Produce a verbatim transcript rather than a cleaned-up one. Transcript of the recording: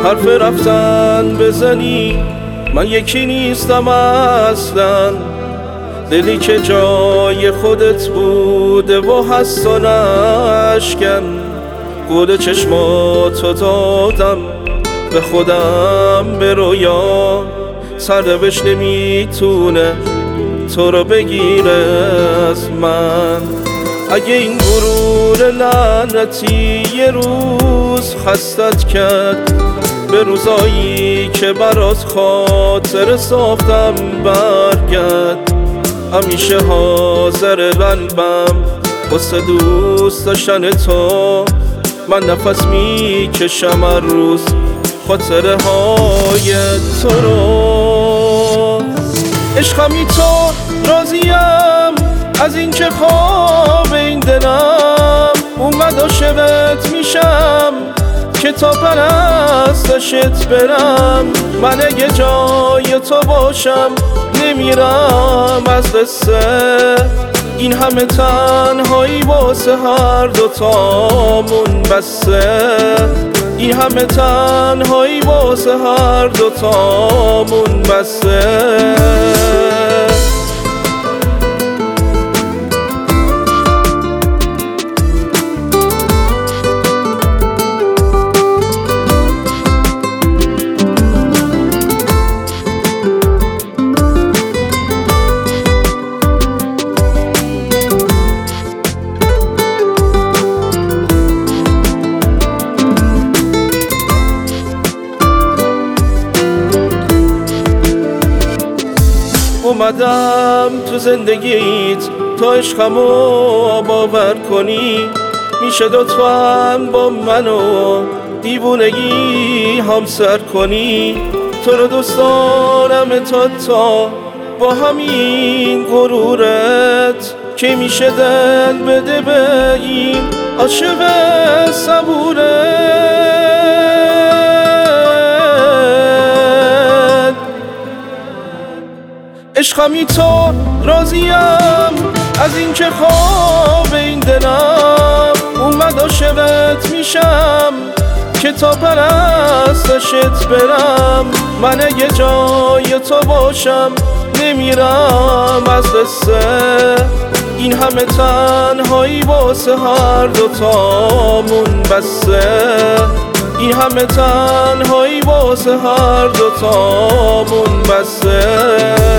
حرف رفتن بزنی، من یکی نیستم اصلا. دلی که جای خودت بوده و هست و نشکن، گل چشماتو دادم به خودم به رویا. سرنوشت نمیتونه تو رو بگیره از من. اگه این غرور لعنتی یه روز خستت کرد، به روزایی که برات خاطر ساختم برگرد. همیشه حاضر قلبم واسه دوست داشتن تو، من نفس میکشم هر روز خاطره های تو رو. عشقمی تو راضیم از این که خواب این دلم اومد عاشقت میشم که تا پرستشت برم. من اگه جای تو باشم نمیرم از قصه، این همه تنهایی واسه هر دوتامون بسه. این همه تنهایی واسه هر دوتامون بسه. اومدم تو زندگیت تا عشقمو باور کنی، میشه لطفاً با منو دیوونگی همسر کنی. تو رو دوست دارم تا تا با همین غرورت که میشه دل بده به این عاشق صبورت. عشقمی تو راضیم از این که خواب این دلم اومد عاشقت میشم که تا پرستشت برم. من اگه جای تو باشم نمیرم از قصه، این همه تنهایی واسه هر دوتامون بسه. این همه تنهایی واسه هر دوتامون بسه.